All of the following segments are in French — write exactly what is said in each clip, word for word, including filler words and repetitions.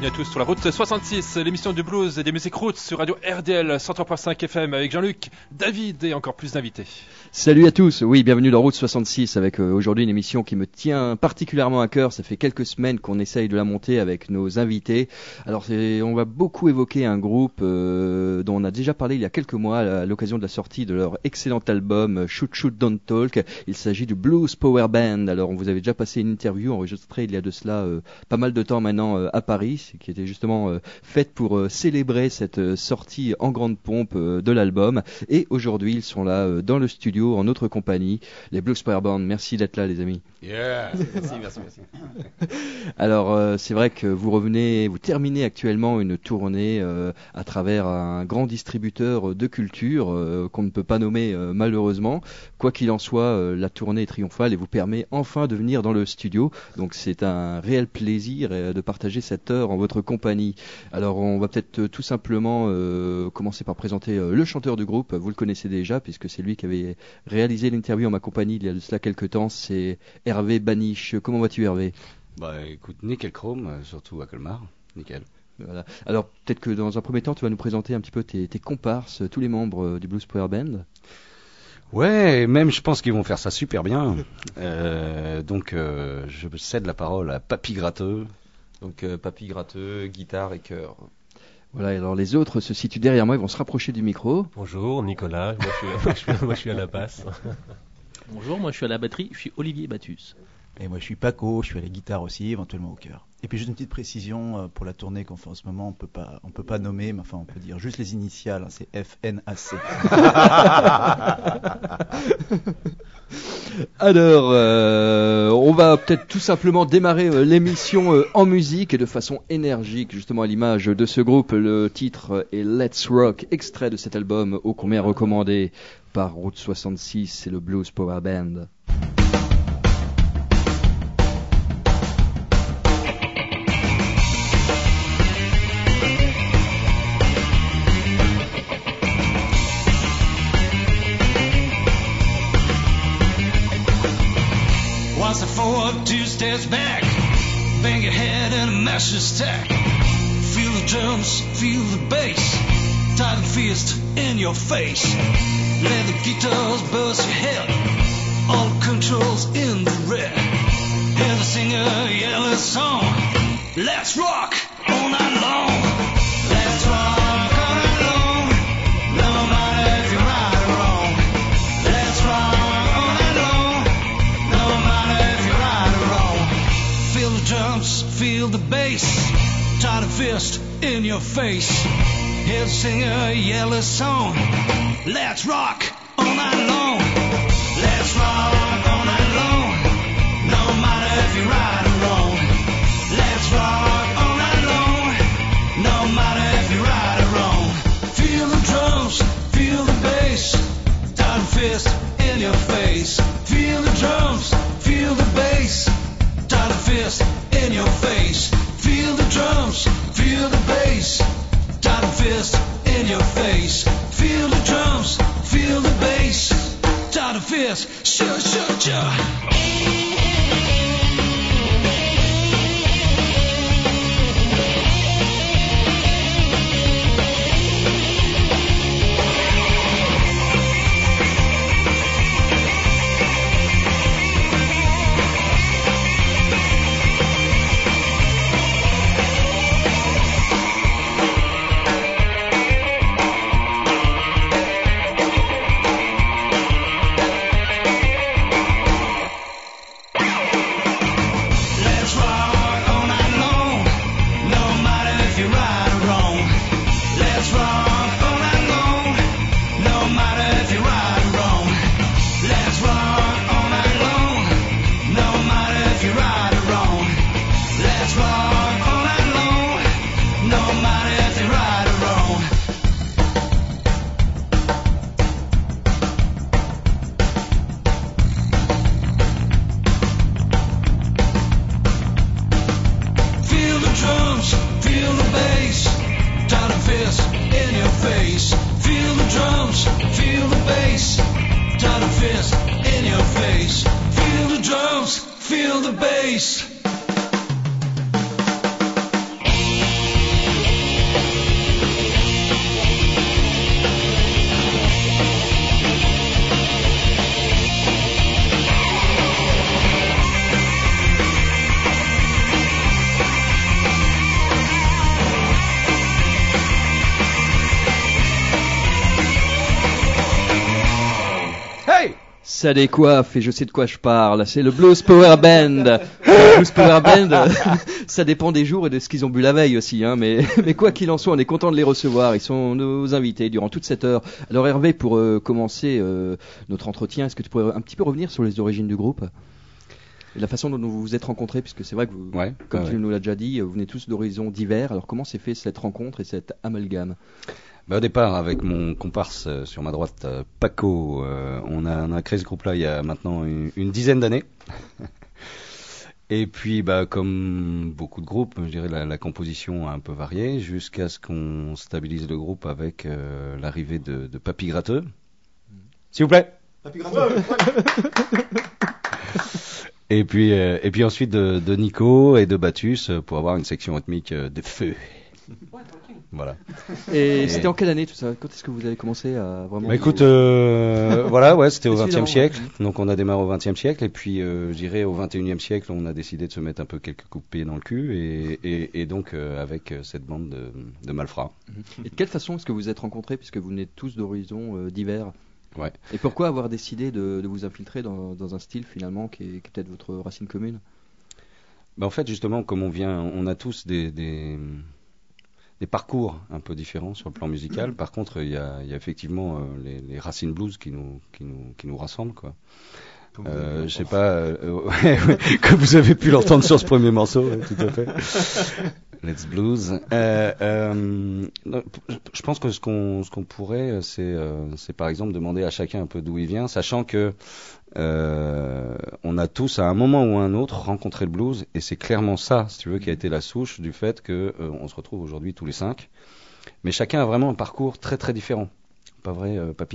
bienvenue à tous sur la route soixante-six, l'émission du blues et des musiques roots sur Radio R D L cent trois point cinq F M avec Jean-Luc, David et encore plus d'invités. Salut à tous, oui, bienvenue dans Route soixante-six avec euh, aujourd'hui une émission qui me tient particulièrement à cœur. Ça fait quelques semaines qu'on essaye de la monter avec nos invités. Alors c'est, on va beaucoup évoquer un groupe euh, dont on a déjà parlé il y a quelques mois à l'occasion de la sortie de leur excellent album Shoot Shoot Don't Talk. Il s'agit du Blues Power Band. Alors on vous avait déjà passé une interview enregistrée il y a de cela euh, pas mal de temps maintenant euh, à Paris, qui était justement euh, faite pour euh, célébrer cette euh, sortie en grande pompe euh, de l'album. Et aujourd'hui ils sont là euh, dans le studio en notre compagnie, les Blues Power Band. Merci d'être là les amis. Yeah. Merci, merci, merci. Alors euh, c'est vrai que vous revenez, vous terminez actuellement une tournée euh, à travers un grand distributeur de culture euh, qu'on ne peut pas nommer euh, malheureusement. Quoi qu'il en soit, euh, la tournée est triomphale et vous permet enfin de venir dans le studio. Donc c'est un réel plaisir euh, de partager cette heure en votre compagnie. Alors on va peut-être euh, tout simplement euh, commencer par présenter euh, le chanteur du groupe. Vous le connaissez déjà puisque c'est lui qui avait réalisé l'interview en ma compagnie il y a de cela quelques temps. C'est Hervé Baniche. Comment vas-tu Hervé ? Bah écoute, nickel chrome, euh, surtout à Colmar, nickel. Voilà. Alors peut-être que dans un premier temps tu vas nous présenter un petit peu tes, tes comparses, tous les membres euh, du Blues Power Band. Ouais, même je pense qu'ils vont faire ça super bien. Euh, donc euh, je cède la parole à Papy Gratteux. Donc euh, Papy Gratteux, guitare et chœur. Voilà, alors les autres se situent derrière moi, ils vont se rapprocher du micro. Bonjour, Nicolas, moi je suis, moi, je suis, moi, je suis à la basse. Bonjour, moi je suis à la batterie, je suis Olivier Battus. Et moi je suis Paco, je suis à la guitare aussi, éventuellement au chœur. Et puis juste une petite précision pour la tournée qu'on fait en ce moment, on peut pas, on peut pas nommer, mais enfin on peut dire juste les initiales, hein, c'est F N A C. Alors, euh, on va peut-être tout simplement démarrer euh, l'émission euh, en musique et de façon énergique, justement à l'image de ce groupe. Le titre est Let's Rock, extrait de cet album ô combien recommandé par Route soixante-six, c'est le Blues Power Band. Once a forward, two steps back. Bang your head in a master stack. Feel the drums, feel the bass. Tight and fist in your face. Let the guitars burst your head. All controls in the red. Hear the singer yell a song. Let's rock all night long. Let's rock all night long. No matter if you're right or wrong. Let's rock. Drums, feel the bass, tight a fist in your face. Hear the singer yell a song. Let's rock all night long. Let's rock all night long. No matter if you're right or wrong. Let's rock all night long. No matter if you're right or wrong. Feel the drums, feel the bass, tight a fist in your face. Feel the drums, feel the bass. Tight a fist in your face. Feel the drums, feel the bass. Tight a fist in your face. Feel the drums, feel the bass. Tight a fist, sure, sure, sure. feel the bass. Ça décoiffe et je sais de quoi je parle. C'est le Blues Power Band. Le Blues Power Band, ça dépend des jours et de ce qu'ils ont bu la veille aussi. Hein, mais, mais quoi qu'il en soit, on est content de les recevoir. Ils sont nos invités durant toute cette heure. Alors Hervé, pour euh, commencer euh, notre entretien, est-ce que tu pourrais un petit peu revenir sur les origines du groupe ? Et la façon dont vous vous êtes rencontrés, puisque c'est vrai que, vous, ouais, comme ouais, tu ouais. nous l'as déjà dit, vous venez tous d'horizons divers. Alors comment s'est fait cette rencontre et cet amalgame ? Bah, au départ, avec mon comparse euh, sur ma droite, euh, Paco, euh, on, a, on a créé ce groupe-là il y a maintenant une, une dizaine d'années. Et puis, bah, comme beaucoup de groupes, je dirais la, la composition a un peu varié jusqu'à ce qu'on stabilise le groupe avec euh, l'arrivée de, de Papy Gratteux. S'il vous plaît. Papy Gratteux. Et puis, euh, et puis ensuite de, de Nico et de Batus euh, pour avoir une section rythmique euh, de feu. Voilà. Et, Et c'était en quelle année tout ça ? Quand est-ce que vous avez commencé à vraiment... Bah écoute, euh, voilà, ouais, c'était au C'est vingtième celui-là, siècle. Donc on a démarré au vingtième siècle et puis euh, je dirais au vingt et unième siècle, on a décidé de se mettre un peu quelques coups de pied dans le cul et, et, et donc euh, avec euh, cette bande de, de malfrats. Et de quelle façon est-ce que vous vous êtes rencontrés, puisque vous venez tous d'horizons euh, divers ? Ouais. Et pourquoi avoir décidé de, de vous infiltrer dans, dans un style finalement qui est, qui est peut-être votre racine commune ? Bah en fait justement, comme on vient, on a tous des, des des parcours un peu différents sur le plan musical. Par contre, il y a, il y a effectivement euh, les, les racines blues qui nous, qui nous, qui nous rassemblent, quoi. Euh, je sais pas, euh, ouais, ouais, comme vous avez pu l'entendre sur ce premier morceau, ouais, tout à fait. Let's Blues. Euh, euh, je pense que ce qu'on, ce qu'on pourrait, c'est, euh, c'est par exemple demander à chacun un peu d'où il vient, sachant que euh, on a tous à un moment ou à un autre rencontré le blues, et c'est clairement ça, si tu veux, qui a été la souche du fait que euh, on se retrouve aujourd'hui tous les cinq. Mais chacun a vraiment un parcours très très différent. Pas vrai, euh, Papy ?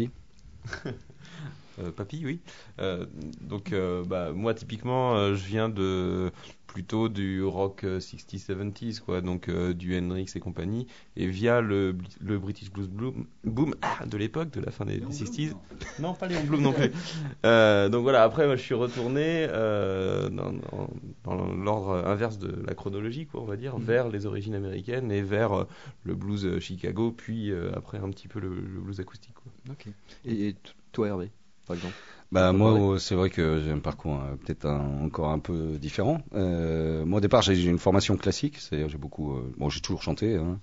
Euh, Papy, oui. Euh, donc, euh, bah, moi, typiquement, euh, je viens de plutôt du rock euh, sixties, seventies, quoi, donc euh, du Hendrix et compagnie, et via le, le British Blues Boom, boom, ah, de l'époque, de la fin des, des sixties. Non, pas Léon Blum non plus. Euh, donc voilà, après, moi, je suis retourné euh, dans, dans, dans l'ordre inverse de la chronologie, quoi, on va dire, vers les origines américaines et vers euh, le blues euh, Chicago, puis euh, après un petit peu le, le blues acoustique, quoi. Ok. Et, et t- toi, Hervé, par exemple ? Bah moi, c'est vrai que j'ai un parcours euh, peut-être un, encore un peu différent. Euh, moi, au départ, j'ai, j'ai une formation classique, c'est-à-dire j'ai beaucoup, euh, bon, j'ai toujours chanté, hein,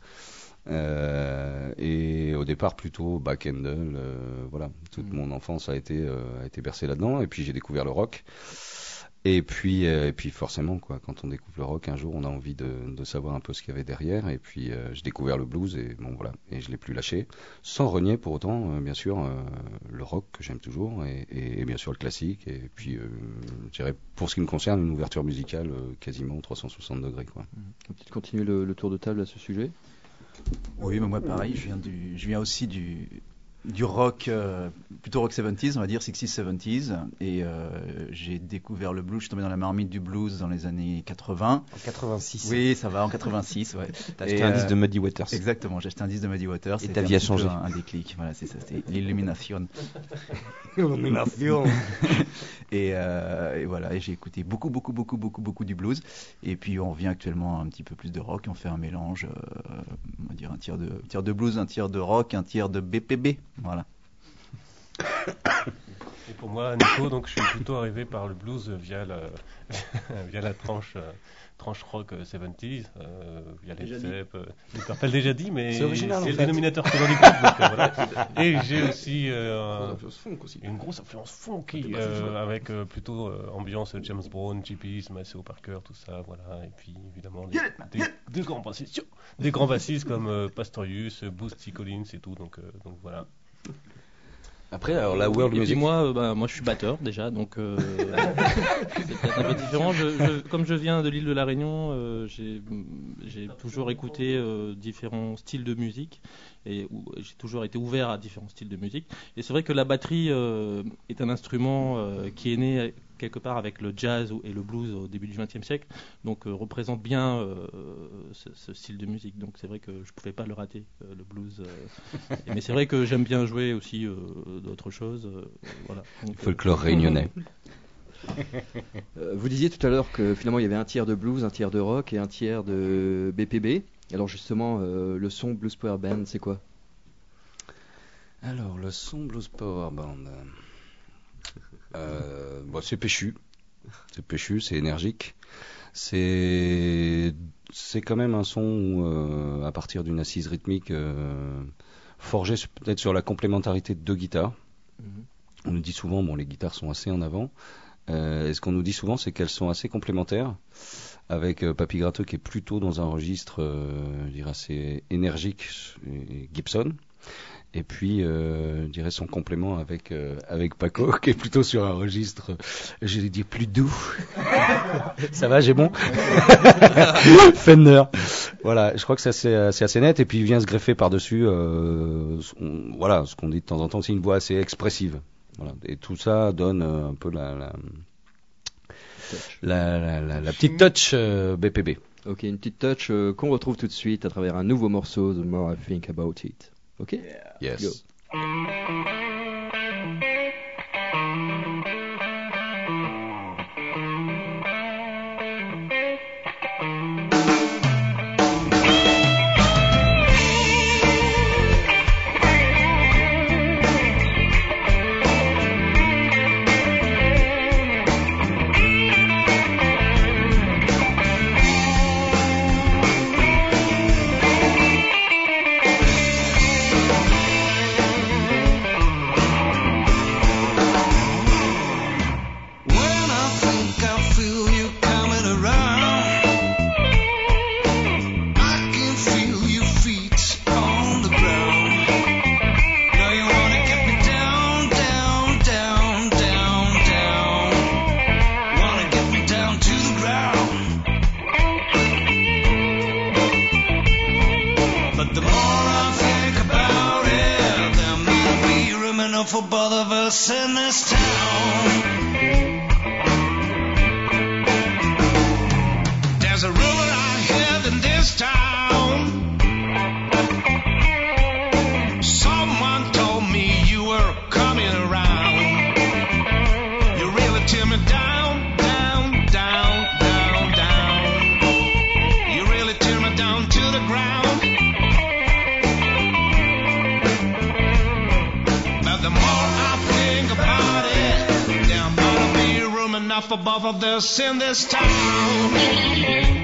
euh, et au départ plutôt back-handle. Euh, voilà, toute mmh. mon enfance a été euh, a été bercée là-dedans, et puis j'ai découvert le rock. Et puis, euh, et puis forcément, quoi, quand on découvre le rock, un jour, on a envie de, de savoir un peu ce qu'il y avait derrière. Et puis, euh, j'ai découvert le blues et bon, voilà, et je l'ai plus lâché, sans renier pour autant, euh, bien sûr, euh, le rock que j'aime toujours, et, et, et bien sûr le classique. Et puis, euh, je dirais, pour ce qui me concerne, une ouverture musicale euh, quasiment trois cent soixante degrés, quoi. On peut continuer le, le tour de table à ce sujet. Oui, mais moi, pareil, je viens du, je viens aussi du. du rock, euh, plutôt rock soixante-dix, on va dire, sixties, seventies, et euh, j'ai découvert le blues, je suis tombé dans la marmite du blues dans les années quatre-vingts. En quatre-vingt-six. Oui, ça va, en quatre-vingt-six, ouais. T'as acheté un euh, disque de Muddy Waters. Exactement, j'ai acheté un disque de Muddy Waters. Et ta vie a changé. Un, un déclic, voilà, c'est ça, c'était l'illumination. Illumination. et, euh, et voilà, et j'ai écouté beaucoup, beaucoup, beaucoup, beaucoup, beaucoup du blues, et puis on revient actuellement un petit peu plus de rock, et on fait un mélange, euh, on va dire un tiers de, un tiers de blues, un tiers de rock, un tiers de B P B. Voilà. Et pour moi, Nico, donc je suis plutôt arrivé par le blues via la, via la tranche, euh, tranche rock euh, soixante-dix, euh, via les Zepp, euh, les Purple déjà dit, mais c'est, original, c'est en le fait. dénominateur commun du groupe. Donc, euh, voilà. Et j'ai aussi, euh, un, funk aussi. une grosse influence funky, euh, avec euh, plutôt euh, ambiance James Brown, G P S, Maceo Parker, tout ça, voilà. Et puis évidemment des, des, des grands bassistes, des grands bassistes comme euh, Pastorius, Boosty Collins et tout. Donc, euh, donc voilà. Après, alors la world et music. puis moi, euh, bah, moi je suis batteur déjà, donc euh, c'est peut-être un peu différent. Je, je, comme je viens de l'île de la Réunion, euh, j'ai, j'ai toujours écouté euh, différents styles de musique et où, j'ai toujours été ouvert à différents styles de musique. Et c'est vrai que la batterie euh, est un instrument euh, qui est né quelque part avec le jazz et le blues au début du vingtième siècle, donc euh, représente bien euh, ce, ce style de musique. Donc c'est vrai que je pouvais pas le rater, euh, le blues. Euh, mais c'est vrai que j'aime bien jouer aussi euh, d'autres choses. Euh, voilà. Donc, Folklore réunionnais. Euh, vous disiez tout à l'heure que finalement il y avait un tiers de blues, un tiers de rock et un tiers de B P B. Alors justement, euh, le son Blues Power Band, c'est quoi ? Alors, le son Blues Power Band. euh, bon, c'est péchu. C'est péchu, c'est énergique. C'est, c'est quand même un son où, euh, à partir d'une assise rythmique euh, forgée peut-être sur la complémentarité de deux guitares. Mm-hmm. On nous dit souvent, bon, les guitares sont assez en avant. Euh, et ce qu'on nous dit souvent, c'est qu'elles sont assez complémentaires, avec euh, Papy Gratteux qui est plutôt dans un registre, euh, je dirais, assez énergique, et Gibson. Et puis, euh, je dirais son complément avec euh, avec Paco, qui est plutôt sur un registre, euh, je vais dire, plus doux. Ça va, j'ai bon. Fender. Voilà, je crois que c'est assez, c'est assez net. Et puis, il vient se greffer par-dessus, euh, on, voilà, ce qu'on dit de temps en temps, c'est une voix assez expressive. Voilà. Et tout ça donne euh, un peu la la, la, la, la, la petite touch euh, B P B. Ok, une petite touch euh, qu'on retrouve tout de suite à travers un nouveau morceau, The More I Think About It. Ok? Yes. Go. For both of us in this town. There's a rumor I hear in this town. Someone told me you were coming around. You really tear me down, down, down, down, down. You really tear me down to the ground. The more I think about it, there might be room enough for both of us in this town.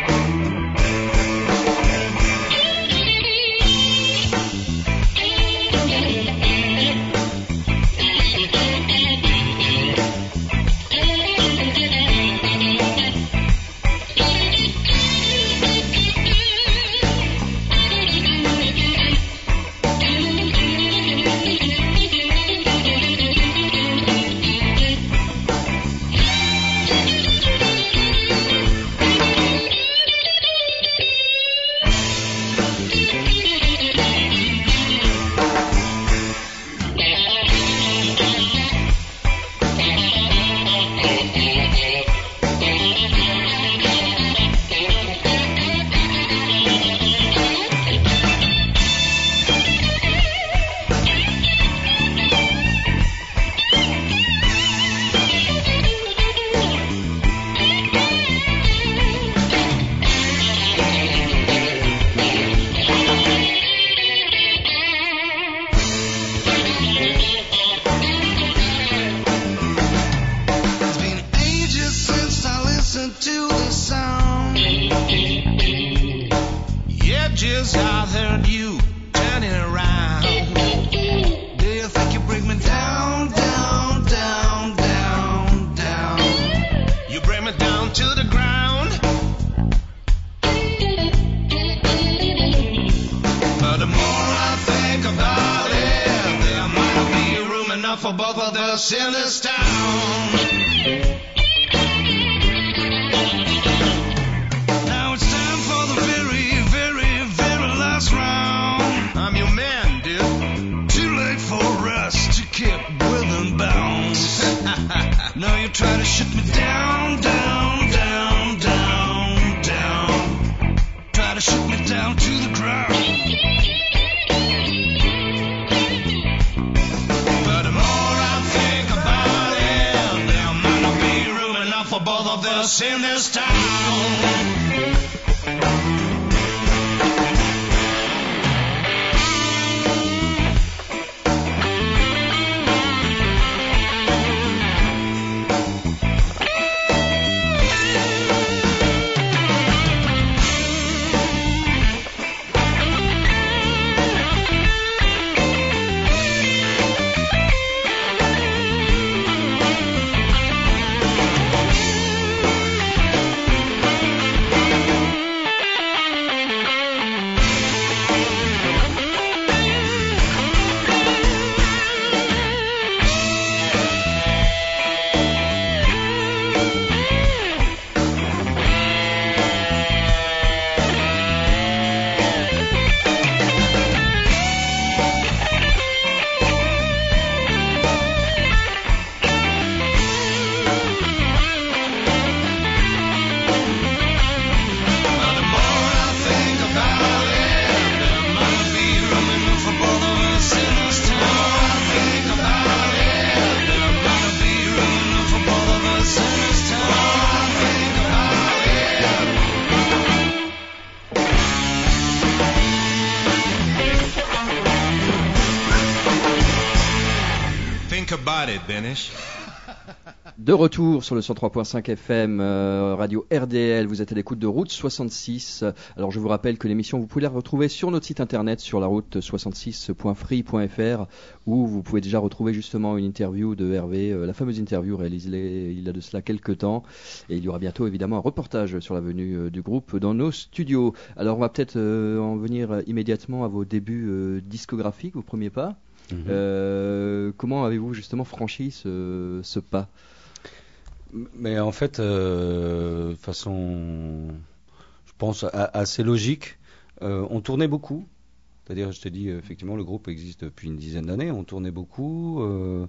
For both of us in this town. Now it's time for the very, very, very last round. I'm your man, dude. Too late for us to keep within bounds. Now you try to shut me down, down, down, down, down. Try to shut me down to the ground. Both of us in this town. body, Dennis. De retour sur le cent trois point cinq F M, euh, radio R D L, vous êtes à l'écoute de Route soixante-six. Alors je vous rappelle que l'émission, vous pouvez la retrouver sur notre site internet, sur la route soixante-six point free point f r, où vous pouvez déjà retrouver justement une interview de Hervé, euh, la fameuse interview réalisée il y a de cela quelques temps. Et il y aura bientôt évidemment un reportage sur la venue euh, du groupe dans nos studios. Alors on va peut-être euh, en venir immédiatement à vos débuts euh, discographiques, vos premiers pas. Mmh. Euh, comment avez-vous justement franchi ce, ce pas ? Mais en fait, euh, façon, je pense, a, assez logique, euh, on tournait beaucoup. C'est-à-dire, je te dis, effectivement, le groupe existe depuis une dizaine d'années, on tournait beaucoup. Euh,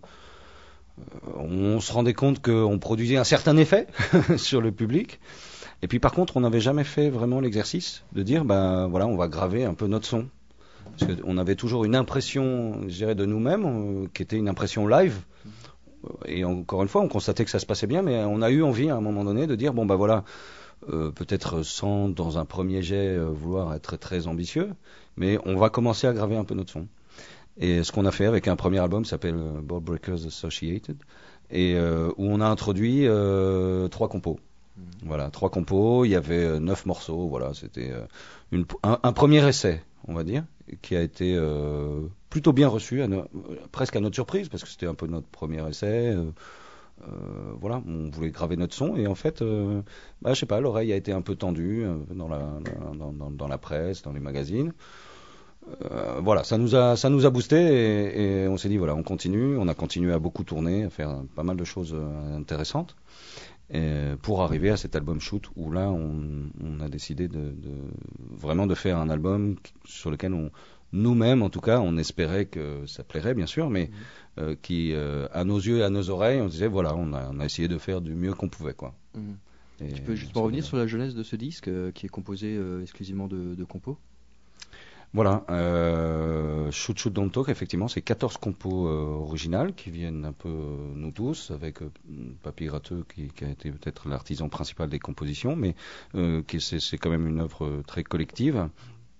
on se rendait compte qu'on produisait un certain effet sur le public. Et puis, par contre, on n'avait jamais fait vraiment l'exercice de dire, ben voilà, on va graver un peu notre son. Parce qu'on avait toujours une impression, je dirais, de nous-mêmes, euh, qui était une impression live. Et encore une fois, on constatait que ça se passait bien, mais on a eu envie à un moment donné de dire, bon ben voilà, euh, peut-être sans dans un premier jet euh, vouloir être très ambitieux, mais on va commencer à graver un peu notre son. Et ce qu'on a fait avec un premier album qui s'appelle euh, Ball Breakers Associated, et euh, où on a introduit euh, trois compos. Mmh. Voilà, trois compos, il y avait euh, neuf morceaux, voilà, c'était euh, une, un, un premier essai, on va dire, qui a été euh, plutôt bien reçu, à no- presque à notre surprise, parce que c'était un peu notre premier essai. Euh, euh, voilà, on voulait graver notre son, et en fait, euh, bah, je sais pas, l'oreille a été un peu tendue euh, dans, la, dans, dans, dans la presse, dans les magazines. Euh, voilà, ça nous a, ça nous a boosté, et, et on s'est dit, voilà, on continue. On a continué à beaucoup tourner, à faire pas mal de choses euh, intéressantes. Et pour arriver à cet album Shoot, où là on, on a décidé de, de vraiment de faire un album sur lequel on, nous-mêmes en tout cas, on espérait que ça plairait bien sûr, mais mmh. euh, qui euh, à nos yeux et à nos oreilles, on disait voilà, on a, on a essayé de faire du mieux qu'on pouvait quoi. Mmh. Tu peux juste revenir sur la jeunesse de ce disque euh, qui est composé euh, exclusivement de, de compos. Voilà, euh, Shoot Shoot Don't Talk, effectivement, c'est quatorze compos euh, originales qui viennent un peu euh, nous tous, avec euh, Papy Gratteux qui, qui a été peut-être l'artisan principal des compositions, mais euh, qui, c'est, c'est quand même une œuvre euh, très collective.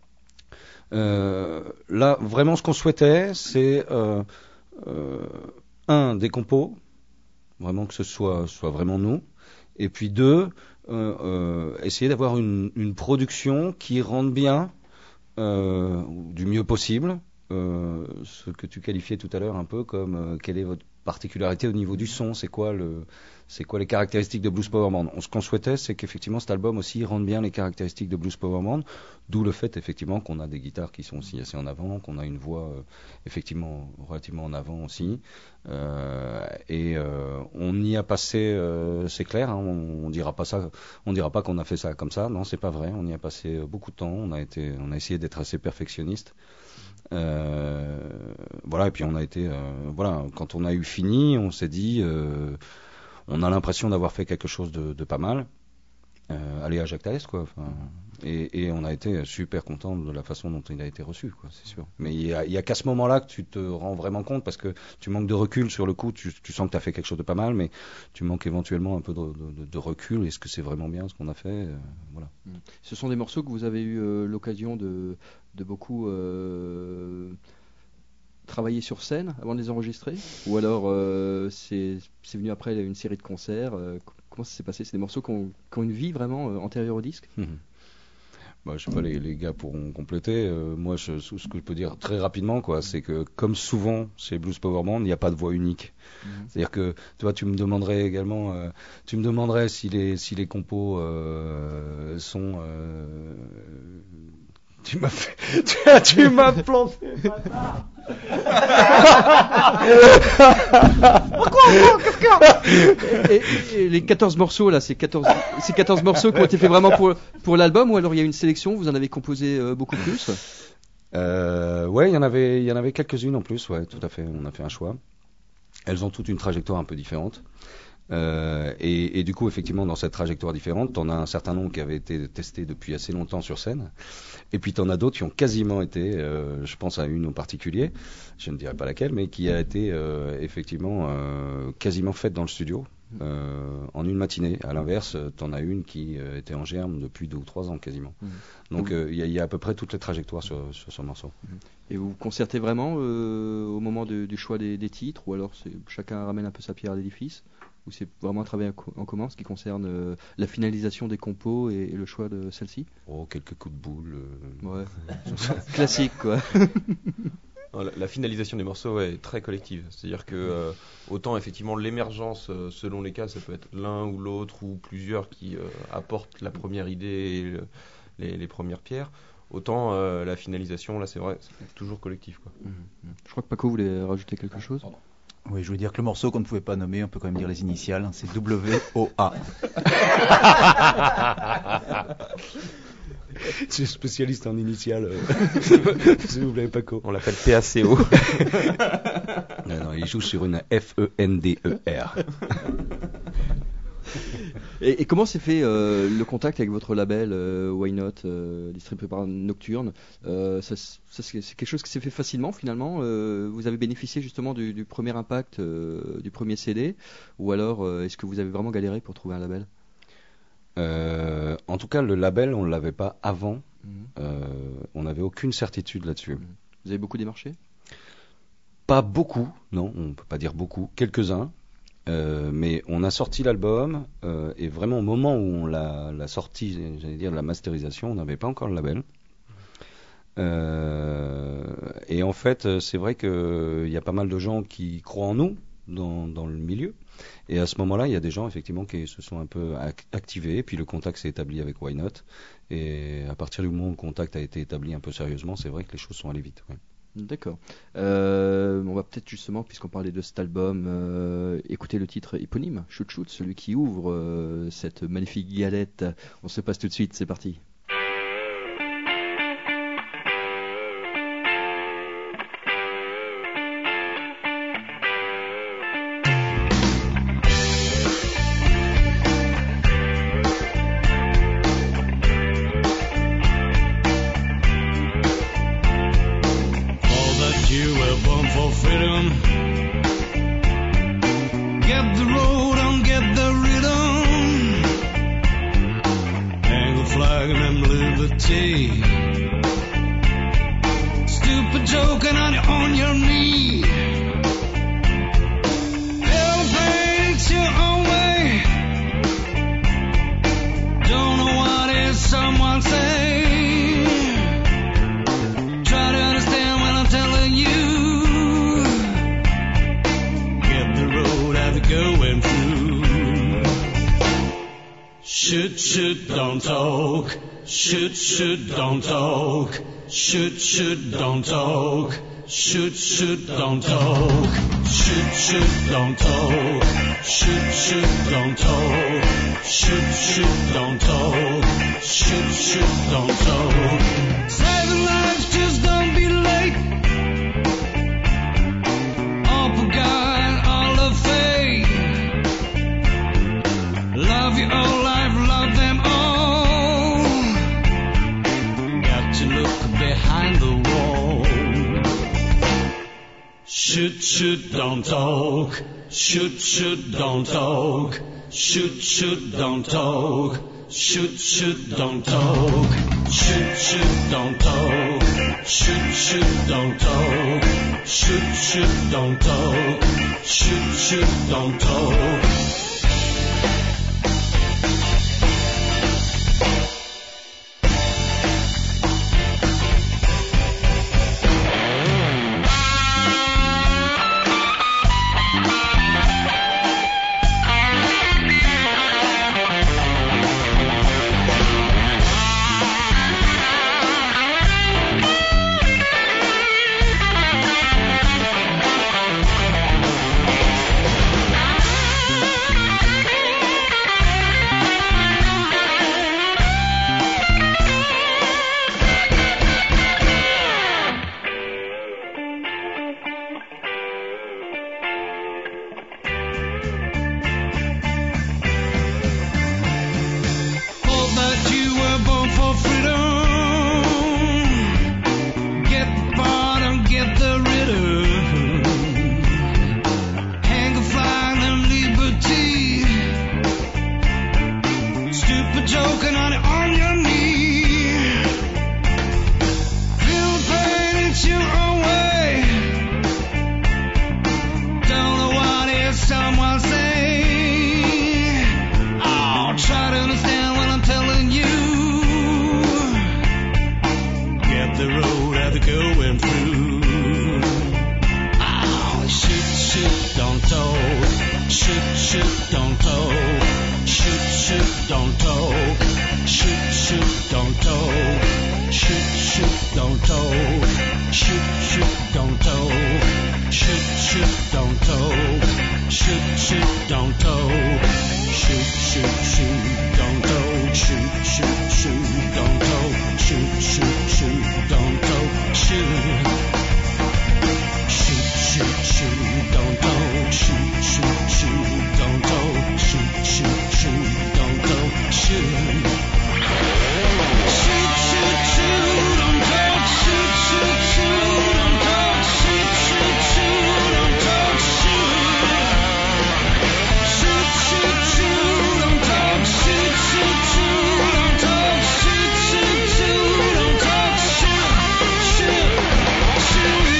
Euh, là, vraiment, ce qu'on souhaitait, c'est euh, euh, un, des compos, vraiment que ce soit, soit vraiment nous, et puis deux, euh, euh, essayer d'avoir une, une production qui rende bien Euh, du mieux possible, euh, ce que tu qualifiais tout à l'heure un peu comme euh, quelle est votre particularité au niveau du son, c'est quoi le, c'est quoi les caractéristiques de Blues Power Band. Ce qu'on souhaitait, c'est qu'effectivement cet album aussi rende bien les caractéristiques de Blues Power Band, d'où le fait effectivement qu'on a des guitares qui sont aussi assez en avant, qu'on a une voix euh, effectivement relativement en avant aussi, euh, et euh, on y a passé, euh, c'est clair, hein, on, on dira pas ça, on dira pas qu'on a fait ça comme ça, non, c'est pas vrai, on y a passé beaucoup de temps, on a été, on a essayé d'être assez perfectionniste. Euh, voilà, et puis on a été, euh, voilà, quand on a eu fini, on s'est dit, euh, on a l'impression d'avoir fait quelque chose de, de pas mal. Euh, aller à Jacques Thalès, quoi. Enfin, et, et on a été super content de la façon dont il a été reçu, quoi, c'est sûr. Mais il y a, il y a qu'à ce moment-là que tu te rends vraiment compte, parce que tu manques de recul sur le coup, tu, tu sens que tu as fait quelque chose de pas mal, mais tu manques éventuellement un peu de, de, de recul. Est-ce que c'est vraiment bien ce qu'on a fait, euh, voilà. Ce sont des morceaux que vous avez eu euh, l'occasion de, de beaucoup euh, travailler sur scène avant de les enregistrer, ou alors euh, c'est, c'est venu après une série de concerts, euh, comment ça s'est passé? C'est des morceaux qui ont, qui ont une vie vraiment euh, antérieure au disque? Mmh. Bah, je sais pas, les, les gars pourront compléter. Euh, moi, je, ce que je peux dire très rapidement, quoi, c'est que comme souvent chez Blues Power Band, il n'y a pas de voix unique. Mmh. C'est-à-dire que, toi, tu me demanderais également, euh, tu me demanderais si les si les compos euh, sont euh, tu m'as fait, tu, tu m'as planté. Pourquoi, qu'est-ce que et, et les quatorze morceaux là, c'est quatorze, c'est quatorze morceaux qui ont été faits vraiment pour pour l'album, ou alors il y a une sélection, vous en avez composé euh, beaucoup plus? Euh, ouais, il y en avait, il y en avait quelques-unes en plus, ouais, tout à fait. On a fait un choix. Elles ont toutes une trajectoire un peu différente. Euh, et, et du coup, effectivement, dans cette trajectoire différente, t'en as un certain nombre qui avaient été testés depuis assez longtemps sur scène, et puis t'en as d'autres qui ont quasiment été, euh, je pense à une en particulier, je ne dirai pas laquelle, mais qui a été euh, effectivement euh, quasiment faite dans le studio. euh, en une matinée. À l'inverse, t'en as une qui euh, était en germe depuis deux ou trois ans quasiment. Mmh. Donc il euh, y, y a à peu près toutes les trajectoires sur, sur ce morceau. Et vous vous concertez vraiment euh, au moment de, du choix des, des titres, ou alors c'est, chacun ramène un peu sa pierre à l'édifice, ou c'est vraiment un travail en commun en ce qui concerne euh, la finalisation des compos et, et le choix de celle-ci? Oh, quelques coups de boule. Euh... Ouais. Classique quoi. La, la finalisation des morceaux ouais, est très collective. C'est-à-dire que euh, autant effectivement l'émergence, euh, selon les cas, ça peut être l'un ou l'autre ou plusieurs qui euh, apportent la première idée et le, les, les premières pierres. Autant euh, la finalisation, là c'est vrai, c'est toujours collectif. Quoi. Mmh. Je crois que Paco voulait rajouter quelque chose. Pardon. Oui, je voulais dire que le morceau qu'on ne pouvait pas nommer, on peut quand même dire les initiales, hein, c'est W O A. Je suis spécialiste en initiales. S'il vous plaît, Paco. On l'appelle P A C O. Non, non, il joue sur une F E N D E R. Et, et comment s'est fait euh, le contact avec votre label euh, Why Not, euh, distribué par Nocturne? euh, ça, ça, c'est, c'est quelque chose qui s'est fait facilement finalement. euh, Vous avez bénéficié justement du, du premier impact, euh, du premier C D, ou alors euh, est-ce que vous avez vraiment galéré pour trouver un label? Euh, en tout cas, le label, on ne l'avait pas avant. Mmh. Euh, on n'avait aucune certitude là-dessus. Mmh. Vous avez beaucoup démarché? Pas beaucoup, non, on ne peut pas dire beaucoup, quelques-uns. Euh, mais on a sorti l'album, euh, et vraiment au moment où on l'a, l'a sorti, j'allais dire la masterisation, on n'avait pas encore le label. Euh, et en fait, c'est vrai qu'il y a pas mal de gens qui croient en nous dans, dans le milieu. Et à ce moment-là, il y a des gens effectivement qui se sont un peu activés, et puis le contact s'est établi avec Why Not. Et à partir du moment où le contact a été établi un peu sérieusement, c'est vrai que les choses sont allées vite. Ouais. D'accord. Euh, on va peut-être justement, puisqu'on parlait de cet album, euh, écouter le titre éponyme, Shoot Shoot, celui qui ouvre euh, cette magnifique galette. On se passe tout de suite, c'est parti. Shoot, shoot, don't talk. Shoot, shoot, don't talk. Shoot, shoot, don't talk. Shoot, shoot, don't talk. Shoot, shoot, don't talk. Shoot, shoot, don't talk. Shoot, shoot, don't talk. Saving lives, just don't be late. All for God, all of faith. Love your whole life, love them all. Behind the wall. Shoot, shoot, don't talk. Shoot, shoot, don't talk. Shoot, shoot, don't talk. Shoot, shoot, don't talk. Shoot, shoot, don't talk. Shoot, shoot, don't talk. Shoot, shoot, don't talk. Shoot, shoot, don't talk. for joking on it on your knee. Feel the pain, it's your own way. Don't know what is someone saying. Oh, try to understand what I'm telling you. Get the road that they're going through. Oh, shoot, shoot, don't talk. Shoot, shoot, don't talk. Shoot, shoot, don't talk. Shoot, shoot, don't talk. Shoot, shoot, don't talk. Shoot, shoot, don't talk. Shoot, shoot, don't talk. Shoot, shoot, don't talk. Shoot, shoot, shoot, don't talk. Shoot, shoot, shoot, don't talk. Shoot, shoot, shoot, don't talk. Shoot. Shoot, shoot, shoot, don't talk. Shoot, shoot, shoot, don't talk. Shoot, shoot, shoot, don't talk. Shoot. Shoot, shoot, shoot, don't talk. Shoot, shoot, shoot, don't talk. Shoot, shoot, shoot, don't talk. Shoot. Shoot, shoot, shoot, don't talk. Shoot, shoot, shoot, don't talk. Shoot, shoot, shoot, don't talk. Shoot, shoot, shoot.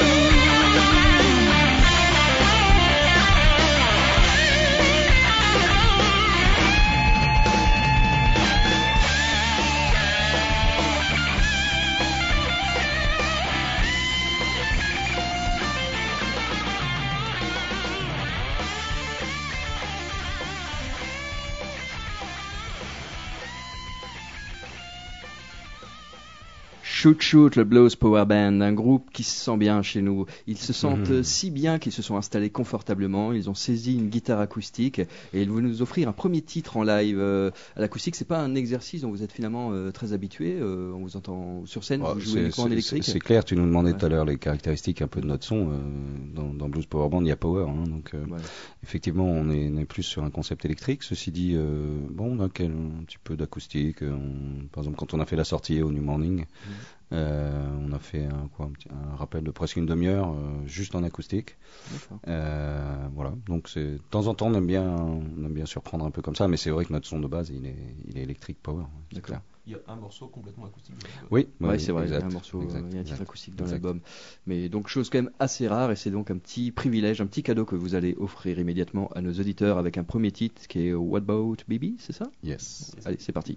Shoot Shoot, le Blues Power Band, un groupe qui se sent bien chez nous. Ils se sentent Mhm. si bien qu'ils se sont installés confortablement. Ils ont saisi une guitare acoustique et ils veulent nous offrir un premier titre en live euh, à l'acoustique. C'est pas un exercice dont vous êtes finalement euh, très habitué. Euh, on vous entend sur scène, Oh, vous jouez c'est- uniquement en c'est- électrique. C'est clair, tu nous demandais Ouais. tout à l'heure les caractéristiques un peu de notre son. euh, dans, dans Blues Power Band, il y a power. Hein, donc, euh, Ouais. effectivement, on est, on est plus sur un concept électrique. Ceci dit, euh, bon, on a quel- un petit peu d'acoustique. euh, on- Par exemple, quand on a fait la sortie au New Morning, euh, on a fait un, quoi, un, petit- un rappel de presque une demi-heure euh, juste en acoustique. D'accord. Euh, voilà, donc c'est de temps en temps on aime bien, on aime bien surprendre un peu comme ça, mais c'est vrai que notre son de base il est, il est électrique power. C'est D'accord. clair. Il y a un morceau complètement acoustique. Oui, Ouais, oui, c'est vrai, exact, il y a un morceau, exact, il y a un titre exact, acoustique dans exact. l'album. Mais donc, chose quand même assez rare, et c'est donc un petit privilège, un petit cadeau que vous allez offrir immédiatement à nos auditeurs avec un premier titre qui est What About Baby, c'est ça? Yes. Allez, c'est parti.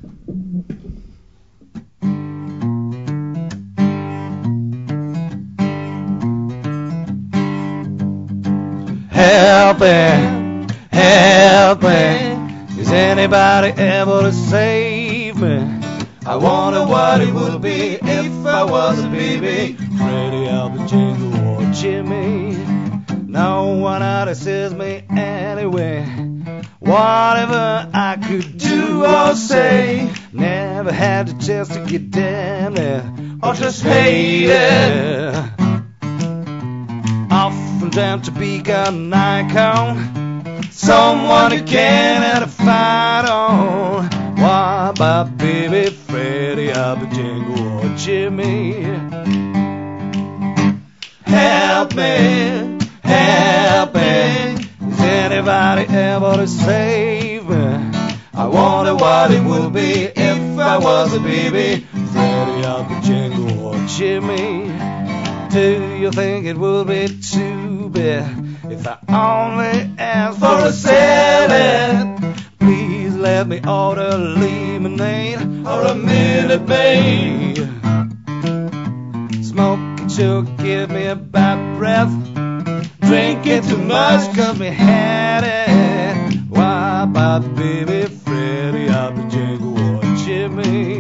Help me, help me. Is anybody able to save me? I wonder what it would be if I was a baby. Freddie, Albert, Jingle, or Jimmy. No one notices me anyway. Whatever I could do or say, never had the chance to get down there or just hate it. Often dreamt to become an icon, someone who can and a fight on. Why about baby Freddie, Albert, Jingle, or Jimmy? Help me, help me. Is anybody able to save me? I wonder what it would be if I was a baby Freddie, Albert, Jingle, or Jimmy. Do you think it would be too bad if I only asked for a salad? Please let me order lemonade or a Minute Maid. Smoking sugar give me a bad breath. Drinking too much cause me had it. Why about baby Freddie, Albert, Jingle, or Jimmy?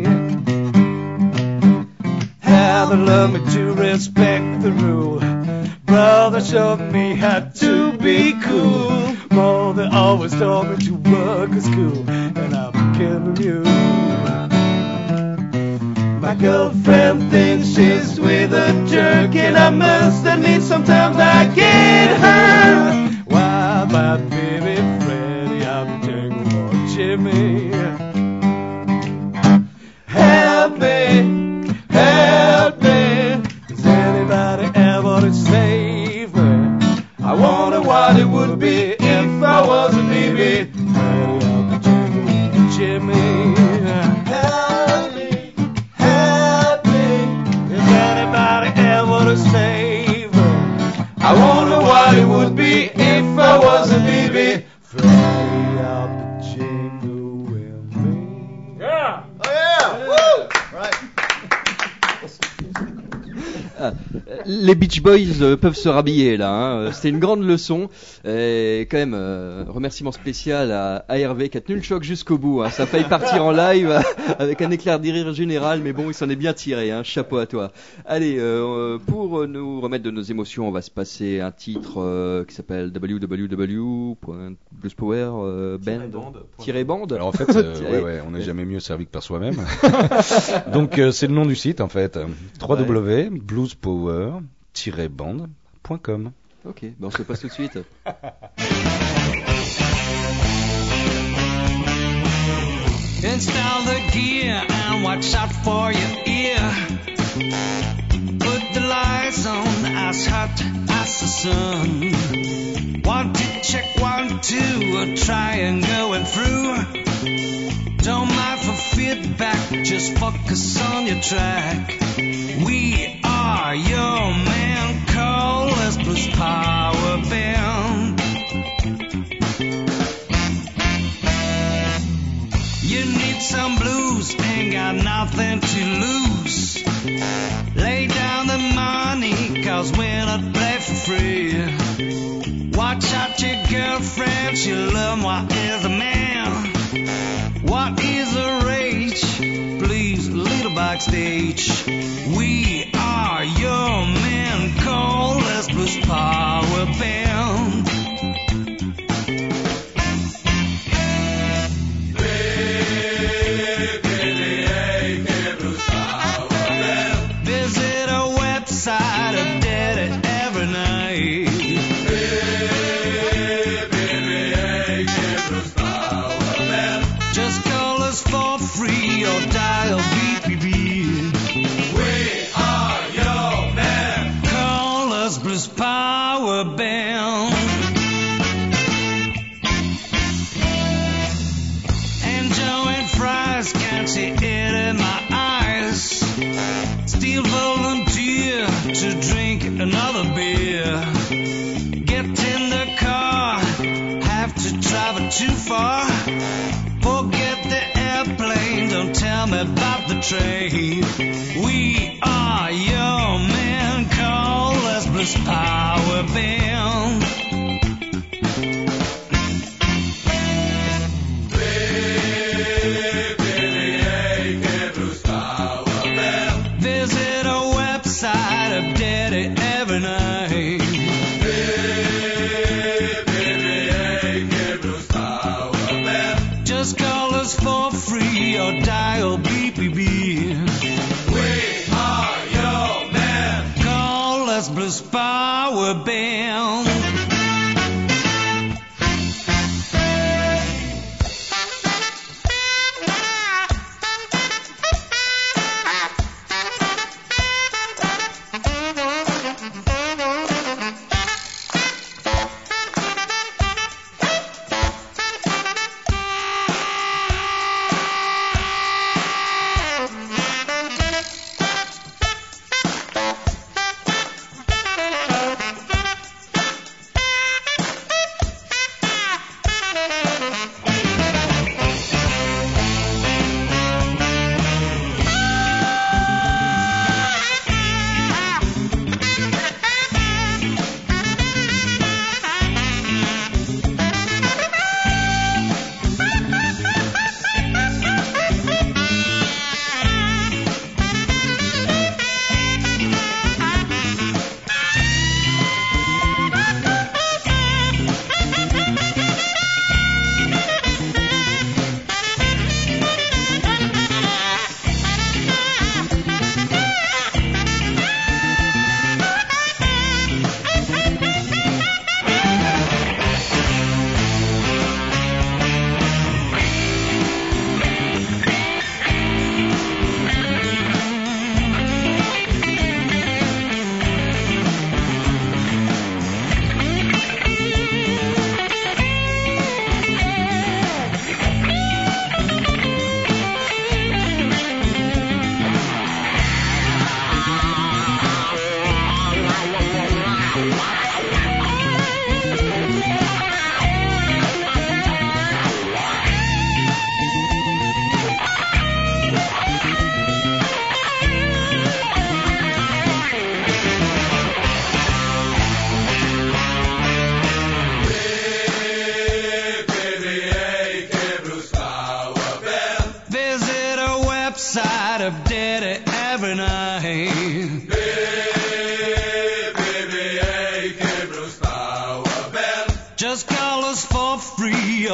Father loved me to respect the rule. Brother showed me how to be cool. Mother always told me to work at school, and I became a mule. My girlfriend thinks she's with a jerk, and I must admit sometimes I get hurt. Why about baby Freddie, Albert, Jingle, or Jimmy? Help me, help me. Is anybody ever to save me? I wonder what it would be if I was a baby. Freddie, Albert, Jingle, or Jimmy. Voilà. Les Beach Boys euh, peuvent se rhabiller là. Hein. C'était une grande leçon. Et quand même, euh, remerciement spécial à, à Hervé qui a tenu le choc jusqu'au bout. Hein. Ça a failli partir en live avec un éclair de rire général, mais bon, il s'en est bien tiré. Hein. Chapeau à toi. Allez, euh, pour nous remettre de nos émotions, on va se passer un titre euh, qui s'appelle w w w point blues power band tiret bande. Alors en fait, euh, ouais, ouais, on n'est jamais mieux servi que par soi-même. Donc euh, c'est le nom du site en fait. w w w point blues power tiret band point com. Ok, ben on se passe tout de suite. Install the gear and watch out for your ear. Put the lights on as hot as the sun. One, two, check, one, two, try and going through. Don't mind for feedback, just focus on your track. We are your man, call us Blues Power Band. You need some blues, ain't got nothing to lose. Lay down the money, cause we're not play for free. Watch out your girlfriend, she learn what is a man. What is a rage? Please, little backstage. We are your men, call us Blues Power Band. Visit our website, update it every night. Just call us for free or dial B P B. We are your man. Call us Blues Power Band. Enjoying fries, can't see it in my eyes. Still volunteer to drink another beer. Get in the car, have to travel too far. Forget the airplane, don't tell me about the train. We are your men, call us Blues Power Band. Visit our website, update it every night. Just call us for free or dial B P B. We are your men. Call us Blues Power Band.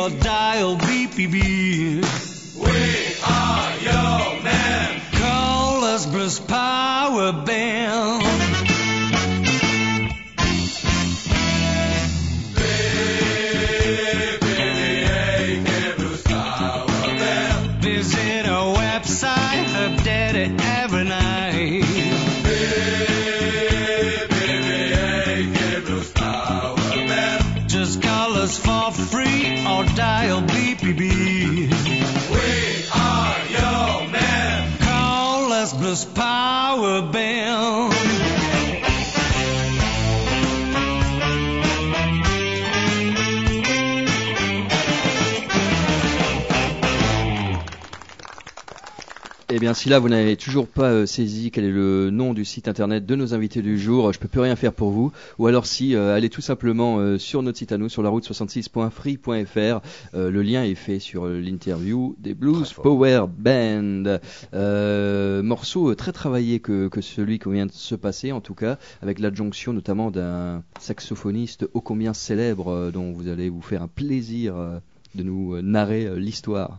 or dial B P B. We are your men. Call us Bruce Power Band. Visit our website, update it every night. Just call us for free or dial B P B. We are your men. Call us Blues Power Band. Eh bien, si là vous n'avez toujours pas euh, saisi quel est le nom du site internet de nos invités du jour, je peux plus rien faire pour vous. Ou alors si, euh, allez tout simplement euh, sur notre site à nous, sur la route soixante-six point free point f r. Euh, le lien est fait sur euh, l'interview des Blues Power Band. Euh, morceau euh, très travaillé que, que celui qui vient de se passer, en tout cas, avec l'adjonction notamment d'un saxophoniste ô combien célèbre euh, dont vous allez vous faire un plaisir euh, de nous euh, narrer euh, l'histoire.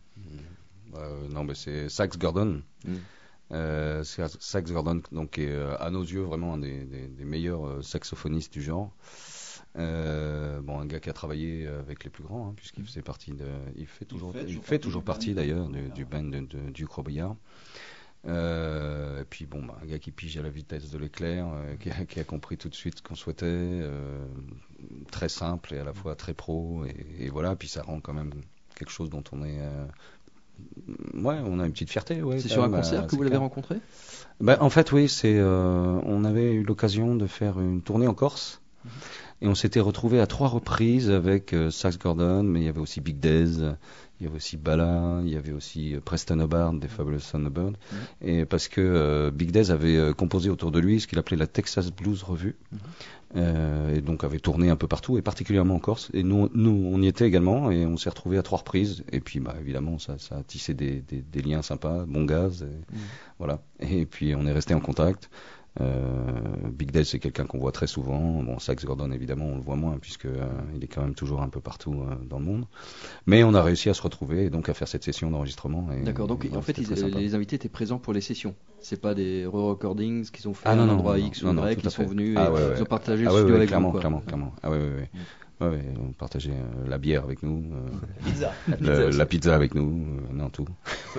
Euh, non, mais c'est Sax Gordon. Mm. Euh, c'est Sax Gordon, donc est euh, à nos yeux vraiment un des, des, des meilleurs euh, saxophonistes du genre. Euh, bon, un gars qui a travaillé avec les plus grands, hein, puisqu'il faisait partie de, il fait toujours, il fait, il fait toujours partie d'ailleurs du, du band de, de, du Robillard. Euh, et puis bon, bah, un gars qui pige à la vitesse de l'éclair, euh, qui, a, qui a compris tout de suite ce qu'on souhaitait, euh, très simple et à la fois très pro, et, et voilà. Puis ça rend quand même quelque chose dont on est euh, ouais, on a une petite fierté. Ouais, c'est sur un même, concert euh, que vous l'avez rencontré ? Ben, en fait, oui, c'est, euh, on avait eu l'occasion de faire une tournée en Corse. Mm-hmm. Et on s'était retrouvé à trois reprises avec euh, Sax Gordon, mais il y avait aussi Big Dez, il y avait aussi Bala, il y avait aussi euh, Preston Hubbard des Fabulous Thunderbirds. Mm-hmm. Et parce que euh, Big Dez avait euh, composé autour de lui ce qu'il appelait la Texas Blues Revue. Mm-hmm. Euh, et donc avait tourné un peu partout, et particulièrement en Corse. Et nous, nous on y était également, et on s'est retrouvés à trois reprises. Et puis, bah, évidemment, ça, ça a tissé des, des, des liens sympas, bon gaz, et, mmh. voilà. Et puis, on est resté en contact. Euh, Big Dez, c'est quelqu'un qu'on voit très souvent. Bon, Sax Gordon, évidemment, on le voit moins, puisque euh, il est quand même toujours un peu partout euh, dans le monde. Mais on a réussi à se retrouver et donc à faire cette session d'enregistrement. Et, D'accord. Donc, et, en fait, ils, les invités étaient présents pour les sessions. C'est pas des re-recordings qu'ils ont fait ah, à non, un non, endroit non, X non, ou non, Y, qui sont venus ah, et ouais, ouais. ils ont partagé ah, le ouais, studio ouais, avec clairement, vous. Quoi. Clairement, clairement. Ah ouais, ouais, ouais. Mm. Ouais, ouais, on partageait euh, la bière avec nous, euh, pizza. La, pizza, la pizza avec nous, euh, non tout.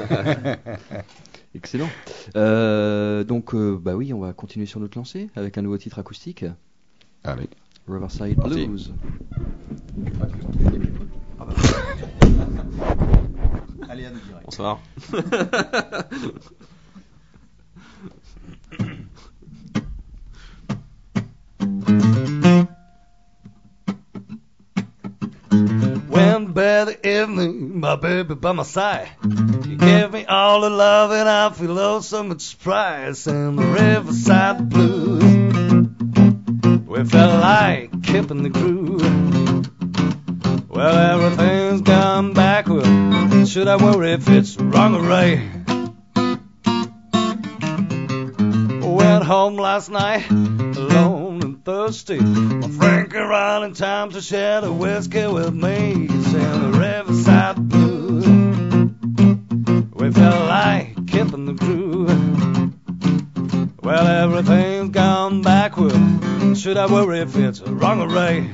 Excellent. Euh, donc, euh, bah oui, on va continuer sur notre lancée avec un nouveau titre acoustique. Allez. Riverside Blues. Allez, à nous direct. Bonsoir. When by the evening, my baby by my side, you gave me all the love and I feel oh so much surprise. And the Riverside Blues, we felt like keeping the groove. Well, everything's gone backward. Should I worry if it's wrong or right? Went home last night, alone and thirsty. My friend came around in time to share the whiskey with me. Saying the Riverside Blues, we felt like keeping the groove. Well, everything's gone backward. Should I worry if it's wrong or right?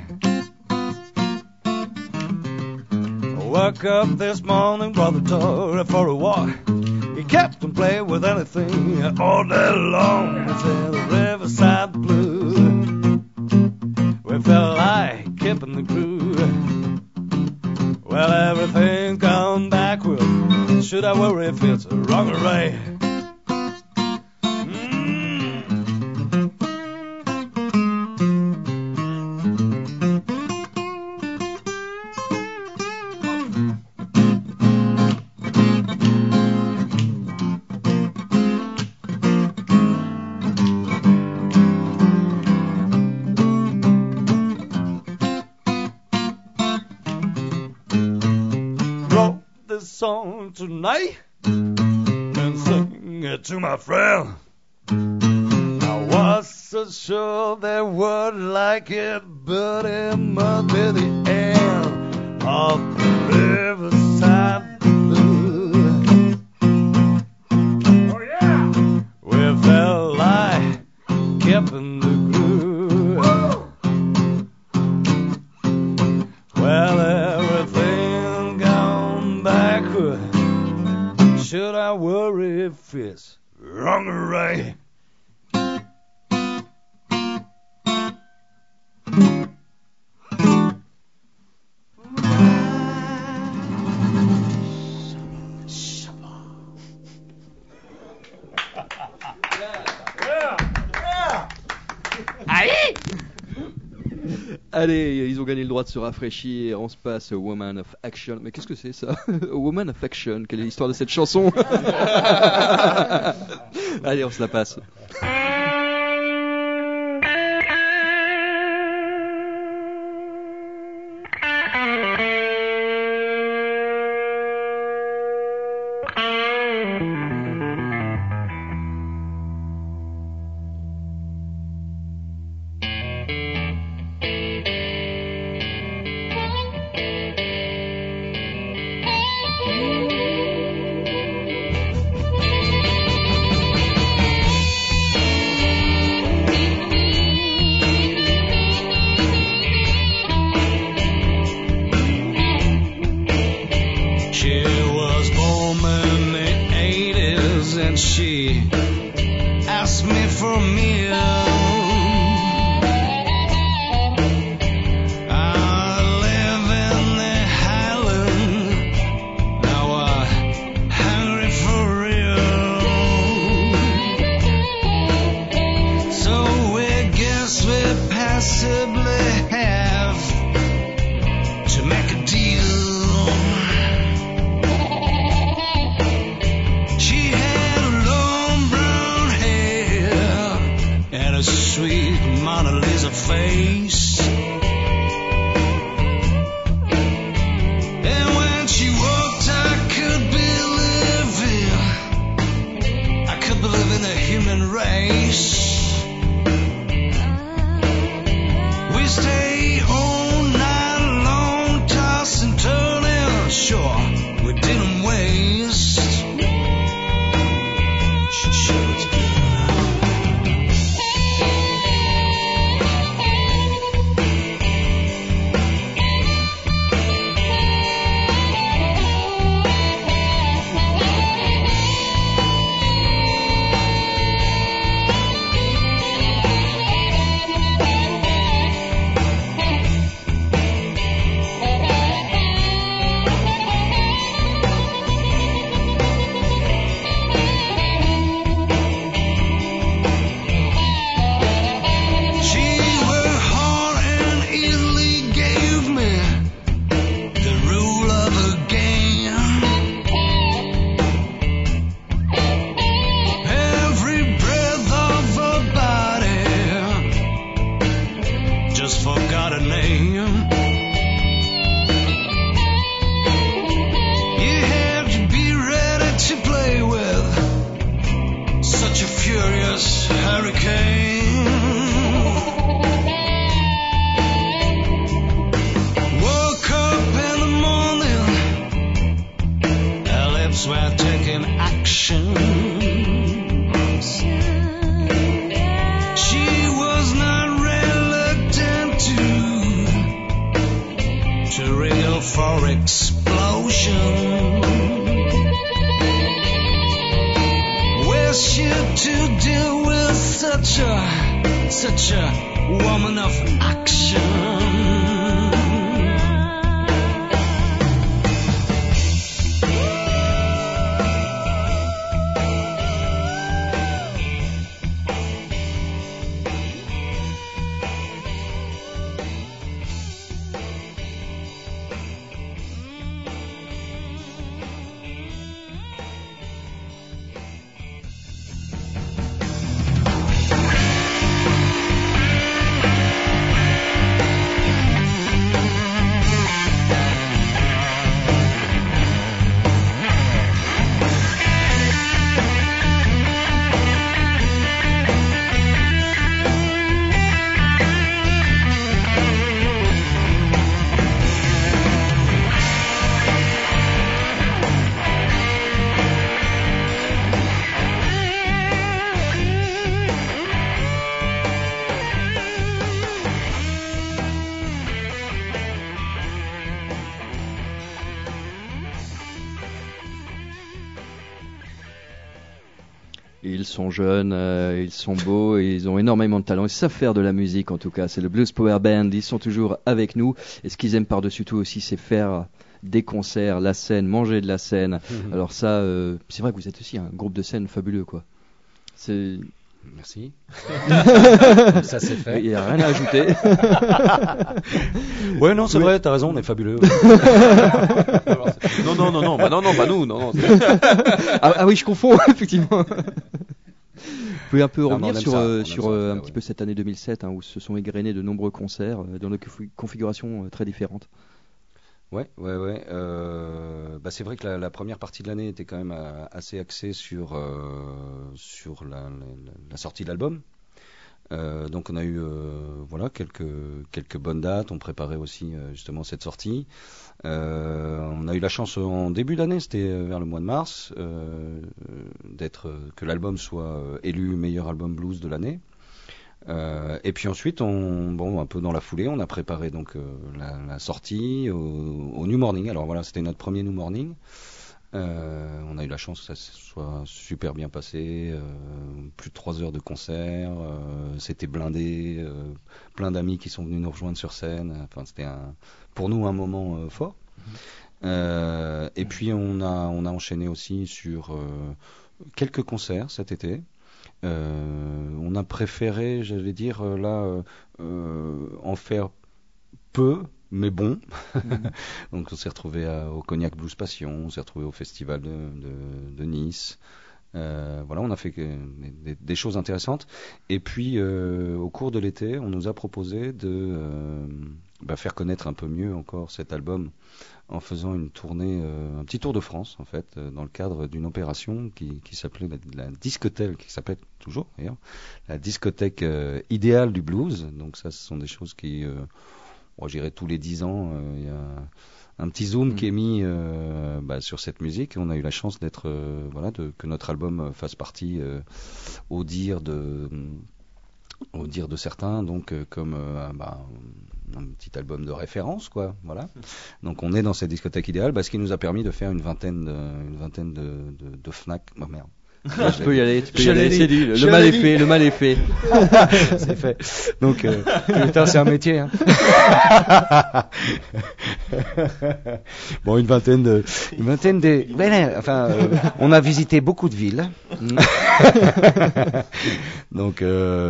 Woke up this morning, brought the dog for a walk. He kept on playing with anything all day long. He said the Riverside Blues, we felt like keeping the groove. Well, everything's gone backward. Should I worry if it's wrong or right? Song tonight and sing it to my friend. I was so sure they would like it, but it must be the end. of the riverside blue. Oh yeah, we felt like keeping the groove. Well, everything gone backward. Should I worry if it's wrong or right? Allez, ils ont gagné le droit de se rafraîchir. On se passe au Woman of Action. Mais qu'est-ce que c'est ça? Woman of Action, quelle est l'histoire de cette chanson? Allez, on se la passe. Ils sont jeunes, euh, ils sont beaux, et ils ont énormément de talent. Ils savent faire de la musique en tout cas. C'est le Blues Power Band. Ils sont toujours avec nous. Et ce qu'ils aiment par-dessus tout aussi, c'est faire des concerts, la scène, manger de la scène. Mmh. Alors ça, euh, c'est vrai que vous êtes aussi un groupe de scène fabuleux, quoi. C'est... Merci. Ça c'est fait. Il n'y a rien à ajouter. Ouais, non, c'est oui. vrai, t'as raison, on est fabuleux. non, non, non, non, bah non, non, bah nous, non, non. ah, ah oui, je confonds, effectivement. Vous pouvez un peu non, revenir sur, ça, euh, sur euh, un ouais. petit peu cette année deux mille sept, hein, où se sont égrenés de nombreux concerts euh, dans des configurations euh, très différentes. Ouais, ouais, ouais. Euh, bah c'est vrai que la, la première partie de l'année était quand même euh, assez axée sur euh, sur la, la, la sortie de l'album. Euh, donc on a eu euh, voilà quelques quelques bonnes dates. On préparait aussi euh, justement cette sortie. Euh, on a eu la chance en début d'année, c'était vers le mois de mars, euh, d'être que l'album soit élu meilleur album blues de l'année. Euh, et puis ensuite, on, bon, un peu dans la foulée, on a préparé donc euh, la, la sortie au, au New Morning. Alors voilà, c'était notre premier New Morning. Euh, on a eu la chance que ça soit super bien passé, euh, plus de trois heures de concert, euh, c'était blindé, euh, plein d'amis qui sont venus nous rejoindre sur scène. Enfin, c'était un, pour nous un moment euh, fort. Euh, et puis on a, on a enchaîné aussi sur euh, quelques concerts cet été. Euh, on a préféré, j'allais dire, euh, là, euh, euh, en faire peu, mais bon. Mm-hmm. Donc on s'est retrouvé à, au Cognac Blues Passion, on s'est retrouvé au festival de, de, de Nice. Euh, voilà, on a fait des, des, des choses intéressantes. Et puis, euh, au cours de l'été, on nous a proposé de euh, bah, faire connaître un peu mieux encore cet album en faisant une tournée, euh, un petit tour de France en fait, euh, dans le cadre d'une opération qui, qui s'appelait la, la discothèque, qui s'appelle toujours d'ailleurs, la discothèque euh, idéale du blues. Donc ça, ce sont des choses qui, euh, bon, je dirais tous les dix ans, il euh, y a un petit zoom mmh. qui est mis euh, bah, sur cette musique. Et on a eu la chance d'être, euh, voilà, de, que notre album fasse partie, euh, au dire de, au dire de certains, donc euh, comme euh, bah, un petit album de référence, quoi. Voilà. Donc on est dans cette discothèque idéale, bah, ce qui nous a permis de faire une vingtaine de, une vingtaine de, de, de Fnac. Oh merde. Là, tu peux y aller, tu peux y aller, c'est dit, le, le mal est fait, le mal est fait. C'est fait. Donc, euh, putain, c'est un métier, hein. Bon, une vingtaine de, une vingtaine de, ouais, enfin, euh, on a visité beaucoup de villes. Donc,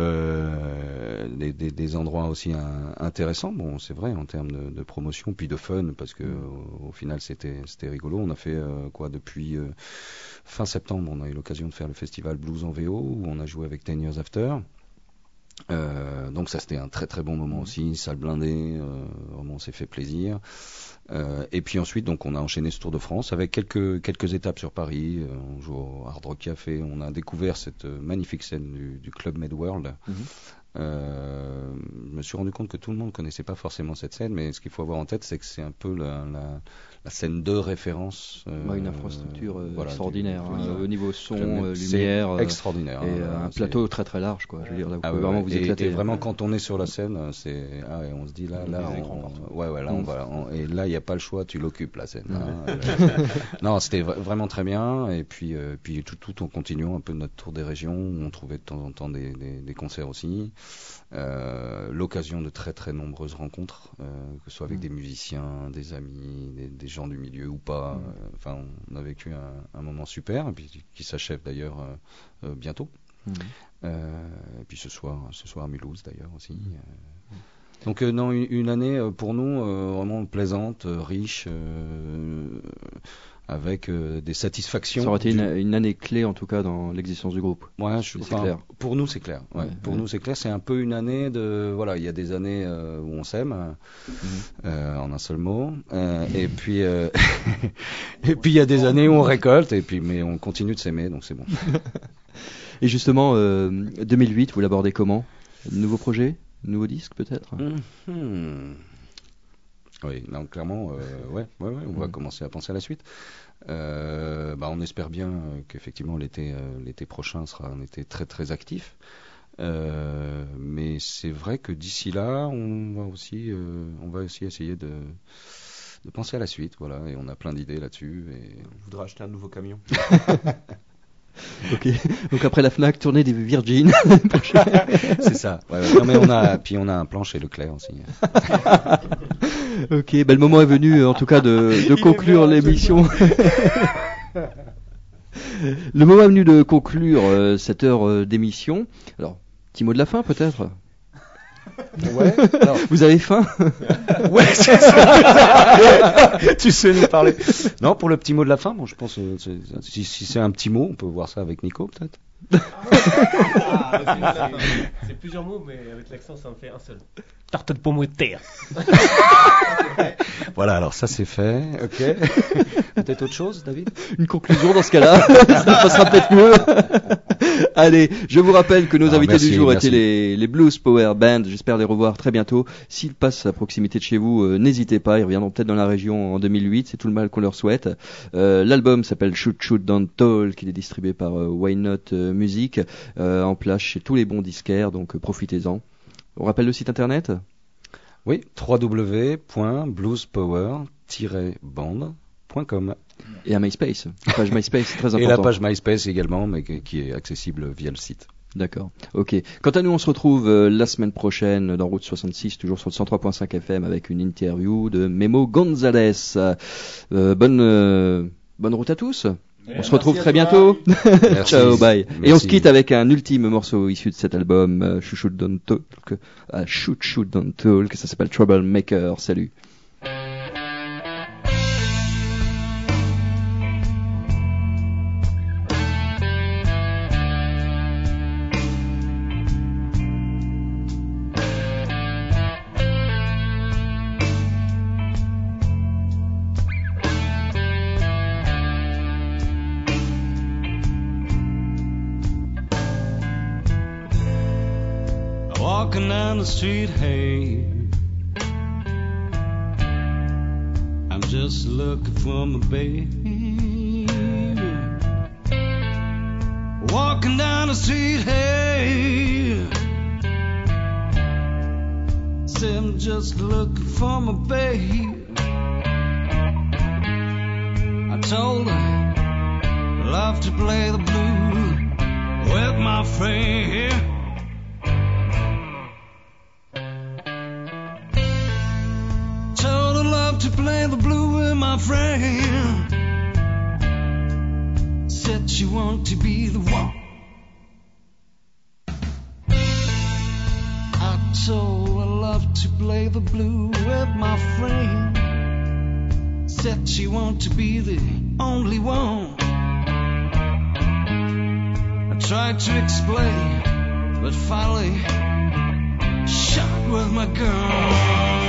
euh, des, des, des endroits aussi un, intéressants. Bon, c'est vrai, en termes de, de promotion, puis de fun, parce que, au, au final, c'était, c'était rigolo. On a fait, euh, quoi, depuis, euh, fin septembre, on a eu l'occasion de faire le festival Blues en V O où on a joué avec Ten Years After. Euh, donc ça c'était un très très bon moment aussi, salle blindée, euh, vraiment on s'est fait plaisir. Euh, et puis ensuite donc on a enchaîné ce Tour de France avec quelques quelques étapes sur Paris. Euh, on joue au Hard Rock Café, on a découvert cette magnifique scène du, du Club Med World. Mm-hmm. Euh, je me suis rendu compte que tout le monde connaissait pas forcément cette scène, mais ce qu'il faut avoir en tête, c'est que c'est un peu la, la, la scène de référence. Euh, ouais, une infrastructure euh, voilà, extraordinaire, du, hein, au niveau son, euh, lumière, euh, extraordinaire, et hein, un plateau très très large, quoi. Je veux dire, là, vous ah pouvez ouais, vraiment vous et, éclater. Et vraiment, quand on est sur la scène, c'est, ah, et on se dit là, là, on, ouais, ouais, là, on va, on, et là, il n'y a pas le choix, tu l'occupes la scène. Hein, non, c'était v- vraiment très bien, et puis, euh, puis tout, tout en continuant un peu notre tour des régions, où on trouvait de temps en temps des, des, des concerts aussi. Euh, l'occasion de très très nombreuses rencontres, euh, que ce soit avec mmh. des musiciens, des amis, des, des gens du milieu ou pas. Mmh. Euh, enfin, on a vécu un, un moment super, et puis qui s'achève d'ailleurs euh, euh, bientôt. Mmh. Euh, et puis ce soir, ce soir à Mulhouse d'ailleurs aussi. Euh, donc euh, non, une, une année euh, pour nous euh, vraiment plaisante, euh, riche. Euh, avec euh, des satisfactions. Ça aurait été du... une, une année clé en tout cas dans l'existence du groupe. Ouais, je, enfin, clair. Pour nous c'est clair. Ouais. Ouais, pour ouais. nous c'est clair. C'est un peu une année de voilà, il y a des années euh, où on s'aime mmh. euh, en un seul mot, euh, et puis euh, et puis il y a des années où on récolte et puis mais on continue de s'aimer donc c'est bon. Et justement euh, deux mille huit, vous l'abordez comment? Nouveau projet, nouveau disque peut-être? Mmh. Oui, donc clairement, euh, ouais, ouais, ouais, on mmh. va commencer à penser à la suite. Euh, bah, on espère bien euh, qu'effectivement l'été, euh, l'été prochain sera un été très très actif. Euh, mais c'est vrai que d'ici là, on va aussi, euh, on va aussi essayer de, de penser à la suite, voilà. Et on a plein d'idées là-dessus. Et on voudra acheter un nouveau camion. Ok. Donc après la Fnac, tournée des Virgin. C'est ça. Ouais, ouais. Non mais on a, puis on a un plan chez Leclerc aussi. Ok, bah, le moment est venu en tout cas de, de conclure l'émission. Le moment est venu de conclure euh, cette heure euh, d'émission. Alors, petit mot de la fin peut-être. Ouais. Alors... Vous avez faim? Ouais, c'est ça. Tu sais nous parler. Non, pour le petit mot de la fin, bon, je pense euh, c'est, si, si c'est un petit mot, on peut voir ça avec Nico peut-être. Ah, c'est, c'est plusieurs mots, mais avec l'accent, ça en fait un seul. Tarte de pommes de terre. Voilà, alors ça c'est fait. Ok. Peut-être autre chose, David? Une conclusion dans ce cas-là, ça passera peut-être mieux. Allez, je vous rappelle que nos Alors, invités merci, du jour merci. étaient les, les Blues Power Band. J'espère les revoir très bientôt. S'ils passent à proximité de chez vous, euh, n'hésitez pas. Ils reviendront peut-être dans la région en deux mille huit. C'est tout le mal qu'on leur souhaite. Euh, l'album s'appelle Shoot Shoot Don't Talk. Il est distribué par euh, Why Not euh, Music, euh, en place chez tous les bons disquaires. Donc euh, profitez-en. On rappelle le site internet? Oui, w w w point blues power tiret band point com. Et à MySpace. La page MySpace, c'est très important. Et la page MySpace également, mais qui qui est accessible via le site. D'accord, ok. Quant à nous, on se retrouve euh, la semaine prochaine dans Route soixante-six, toujours sur le cent trois point cinq F M, avec une interview de Memo Gonzalez. Euh, bonne, euh, bonne route à tous. On se retrouve très bientôt. Ciao, bye. Merci. Et on se quitte avec un ultime morceau issu de cet album, euh, Shoot Shoot Don't Talk, euh, Shoot Shoot Don't Talk, ça s'appelle Troublemaker. Salut. Walking down the street, hey, I'm just looking for my baby. Walking down the street, hey, say I'm just looking for my baby. I told her I love to play the blues with my friend. To play the blue with my friend. Said she want to be the one. I told her I love to play the blue with my friend. Said she want to be the only one. I tried to explain, but finally shot with my gun.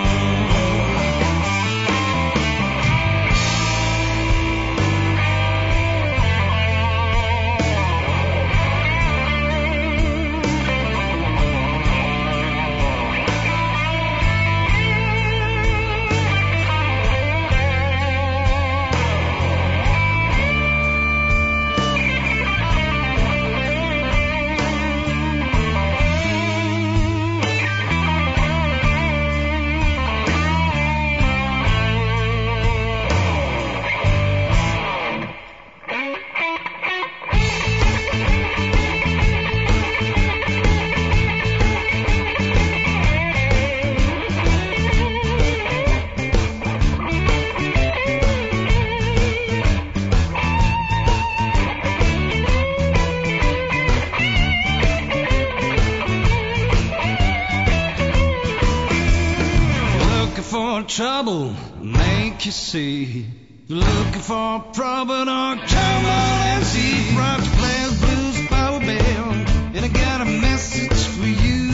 Trouble make you see. You're looking for a problem, or come on and see. Rock to Players Blues Power Band, and I got a message for you.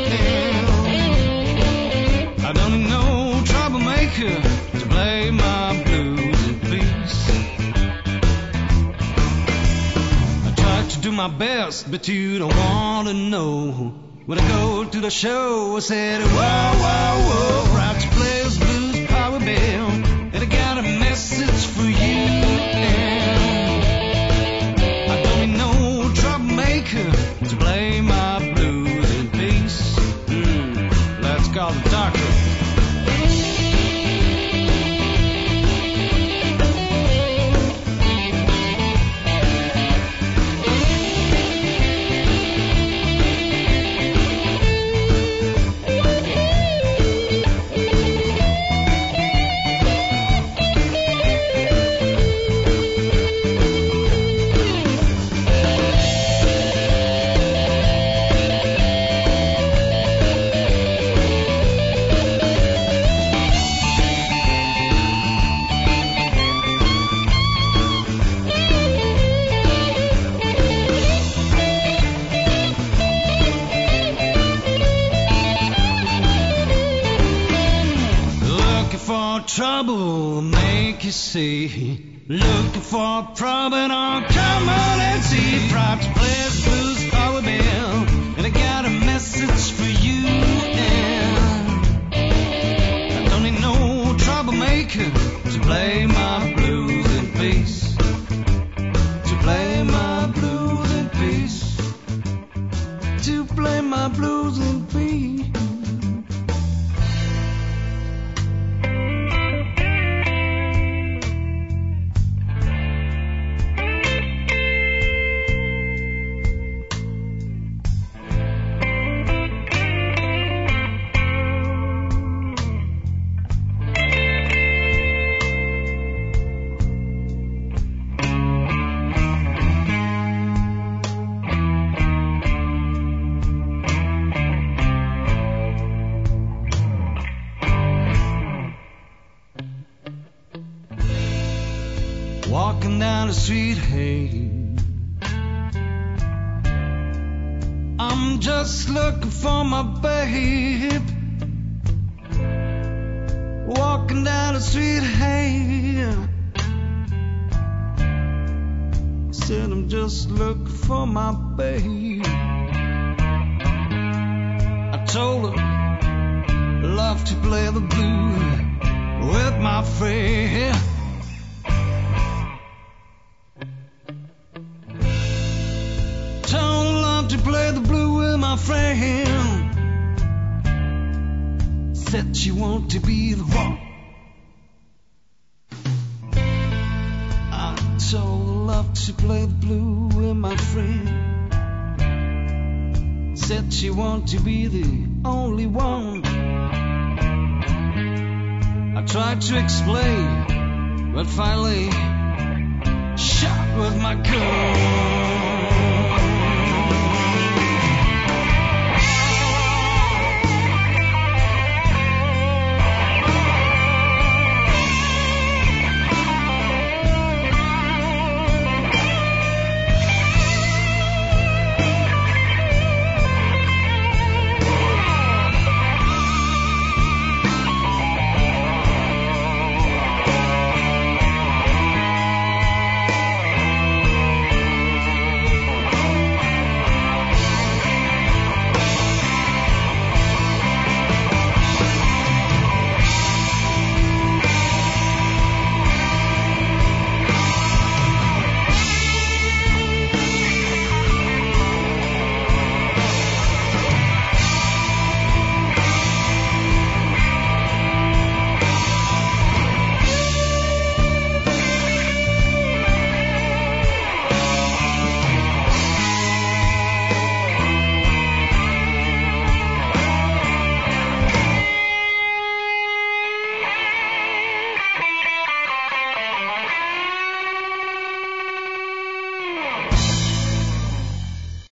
I don't need no troublemaker to play my blues in peace. I tried to do my best, but you don't want to know. When I go to the show, I said, whoa, whoa, whoa, rock to Players Blues Power Band, and I got a message for you. I don't need no troublemaker to play my blues in peace. Mm, let's call the doctor. say. Looking for a problem, oh, come on and see. Proud to play the blues for a bill, and I got a message for you. And I don't need no troublemaker to play my blues in peace. To play my blues in peace. To play my blues in peace. Walking down the street, hey, I'm just looking for my babe. Walking down the street, hey, said I'm just looking for my babe. I told her, love to play the blues with my friend. Don't love to play the blues with my friend. Said she wanted to be the one. I told her love to play the blues with my friend. Said she wanted to be the only one. I tried to explain, but finally shot with my gun.